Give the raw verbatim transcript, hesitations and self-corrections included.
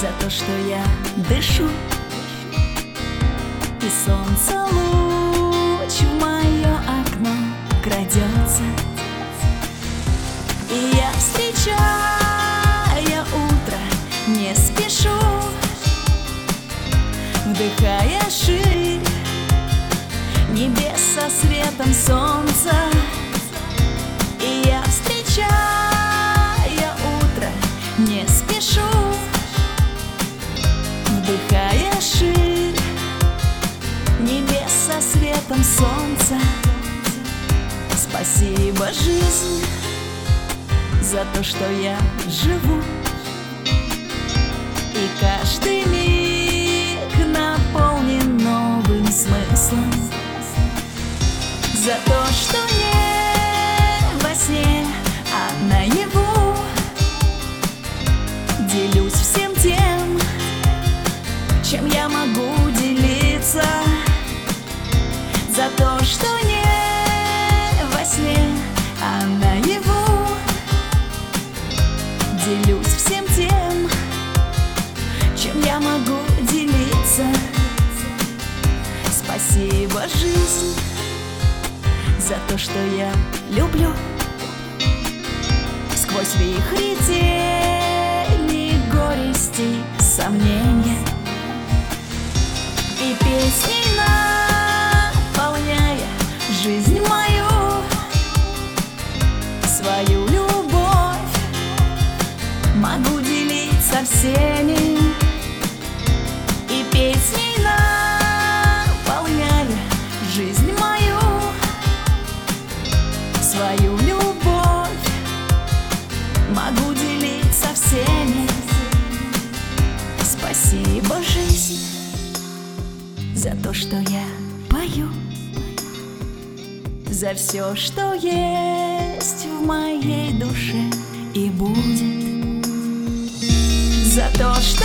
за то, что я дышу, и солнце луч в мое окно крадется, и я, встречая утро, не спешу, вдыхая ширь небес со светом солнца. И я, встречая утро, не спешу, вдыхая ширь небес со светом солнца. Спасибо, жизнь, за то, что я живу, и каждый миг наполнен новым смыслом. За то, что не во сне, а наяву делюсь всем тем, чем я могу делиться. За то, что не во сне, а наяву делюсь всем тем, чем я могу делиться. Спасибо, жизнь, за то, что я люблю. Сквозь вихри тени, горести, сомнения, и песней наполняя жизнь мою, свою любовь могу делить со всеми. И песней наполняя жизнь мою, свою любовь могу делить со всеми. Спасибо, жизнь, за то, что я пою, за все, что есть в моей душе и будет, за то, что